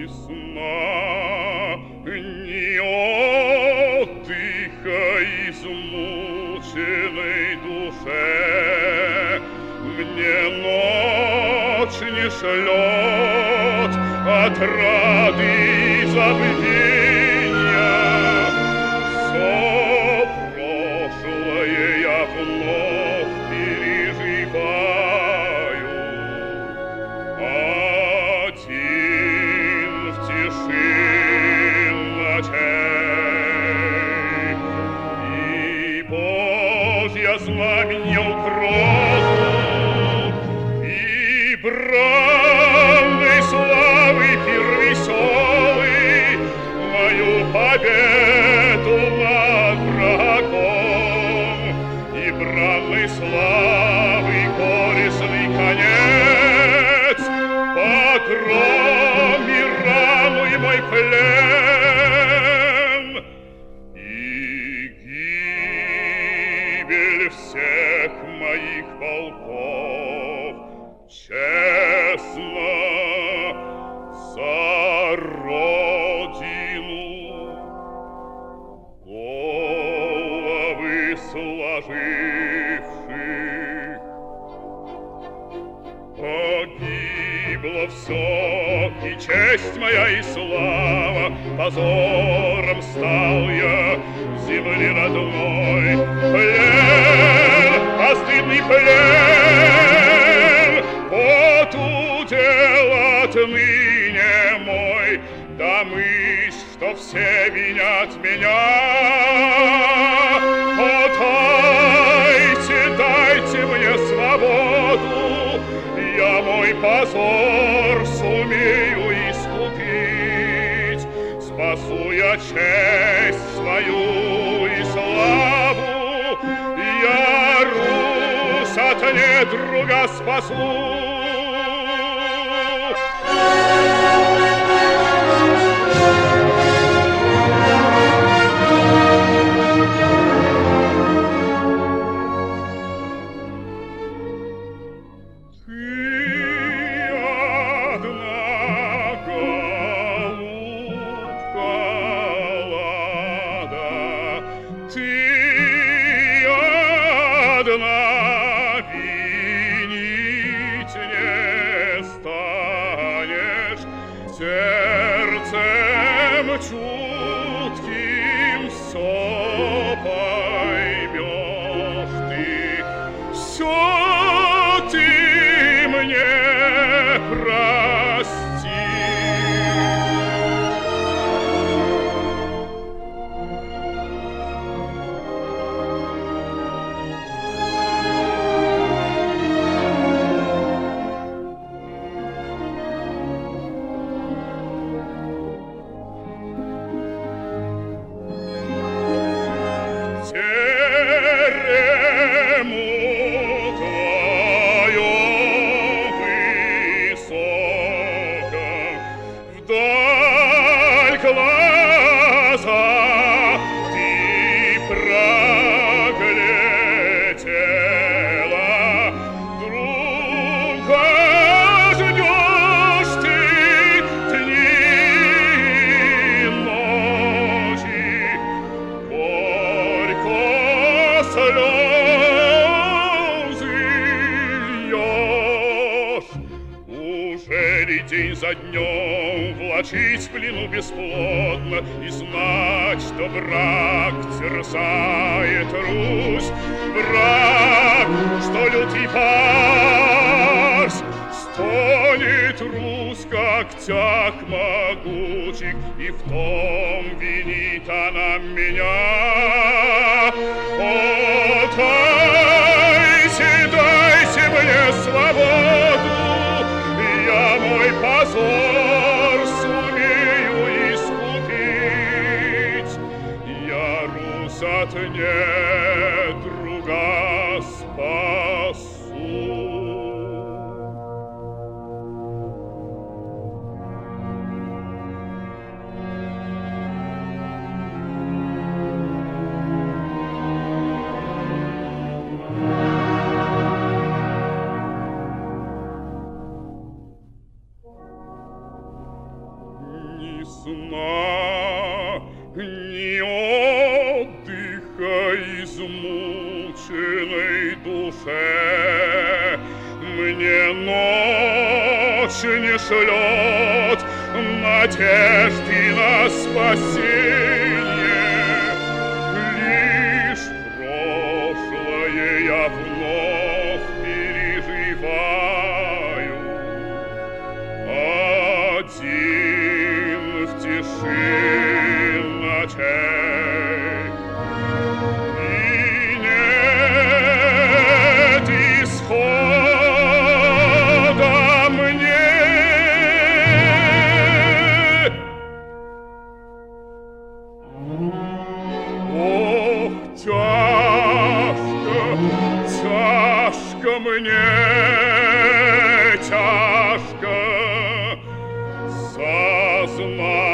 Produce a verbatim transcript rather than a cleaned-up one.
сна, ни отдыха измученной душе. Мне ночь не шлет отрады и забвения. Все прошлое я вновь переживаю. Один в тиши ночей. И Божья знаменья угрозу, и бранной славы пир веселый, мою победу над врагом, и бранной славы горестный конец, погром и рану и мой плен, и гибель всех моих полков. Честно за Родину головы сложивших. Погибло все, и честь моя, и слава, позором стал я земли родной. Плен, постыдный плен, вот удел отныне мой, да мысль, что все винят меня. О, дайте, дайте мне свободу, я мой позор сумею искупить. Спасу я честь свою и славу, я Русь от недруга спасу. Сердцем чутким все поймешь ты, все ты мне прости. Глаза ты проглядела, друга ждешь ты дни и ночи, горько слезы льешь. Ужели день за днем влачить в плену бесплодно и знать, что враг терзает Русь, враг, что лютый пас, стонет Русь, как тяг могучих, и в том винит она меня. О, дайте, дайте мне свободу, я мой позор сумею искупить. Я Русь от недруга спасу. сна, ни отдыха измученной душе. Мне ночь не шлет надежды на спасение, лишь прошлое я вновь переживаю. Один в тиши ночей, и нет исхода мне. Ох, тяжко, тяжко мне, тяжко сознать.